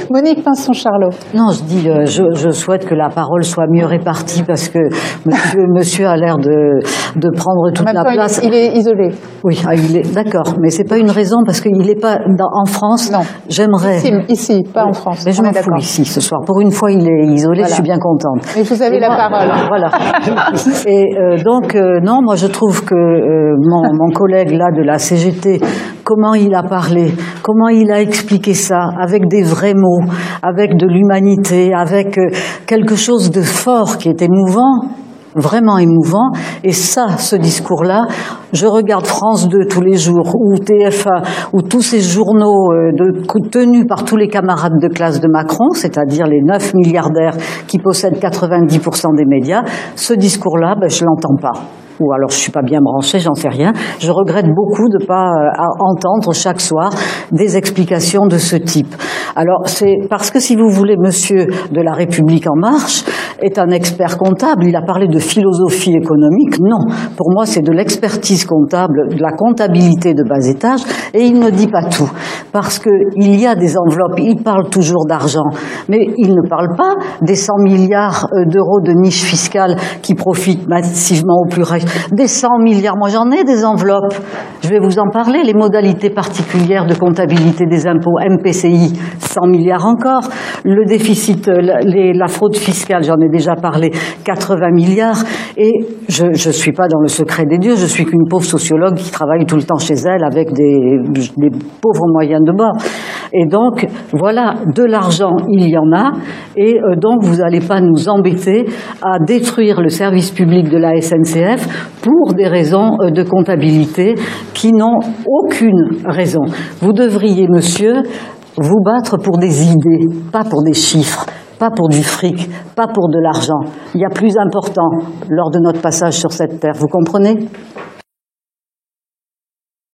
Monique Pinson-Charlot. Non, je dis, je souhaite que la parole soit mieux répartie parce que monsieur a l'air de prendre toute la place. Il est isolé. Oui, d'accord, mais c'est pas une raison parce qu'il n'est pas en France. Non. J'aimerais. Ici, pas en France. Mais je m'en fous ici ce soir. Pour une fois, il est isolé. Voilà. Je suis bien contente. Mais vous avez la parole. Voilà. Et donc, non, moi je trouve que mon collègue là de la CGT, comment il a parlé, comment il a expliqué ça, avec des vrais mots, avec de l'humanité, avec quelque chose de fort qui est émouvant, vraiment émouvant. Et ça, ce discours-là, je regarde France 2 tous les jours, ou TF1, ou tous ces journaux tenus par tous les camarades de classe de Macron, c'est-à-dire les 9 milliardaires qui possèdent 90% des médias. Ce discours-là, je l'entends pas. Ou alors je suis pas bien branchée, j'en sais rien. Je regrette beaucoup de pas entendre chaque soir des explications de ce type. Alors c'est parce que si vous voulez, monsieur de la République en marche est un expert comptable. Il a parlé de philosophie économique. Non, pour moi c'est de l'expertise comptable, de la comptabilité de bas étage, et il ne dit pas tout parce que il y a des enveloppes. Il parle toujours d'argent, mais il ne parle pas des 100 milliards d'euros de niche fiscale qui profitent massivement aux plus riches. Des 100 milliards, moi j'en ai des enveloppes, je vais vous en parler, les modalités particulières de comptabilité des impôts, MPCI, 100 milliards encore, le déficit, la fraude fiscale, j'en ai déjà parlé, 80 milliards, et je suis pas dans le secret des dieux, je suis qu'une pauvre sociologue qui travaille tout le temps chez elle avec des pauvres moyens de bord. Et donc, voilà, de l'argent, il y en a, et donc vous n'allez pas nous embêter à détruire le service public de la SNCF pour des raisons de comptabilité qui n'ont aucune raison. Vous devriez, monsieur, vous battre pour des idées, pas pour des chiffres, pas pour du fric, pas pour de l'argent. Il y a plus important lors de notre passage sur cette terre, vous comprenez ?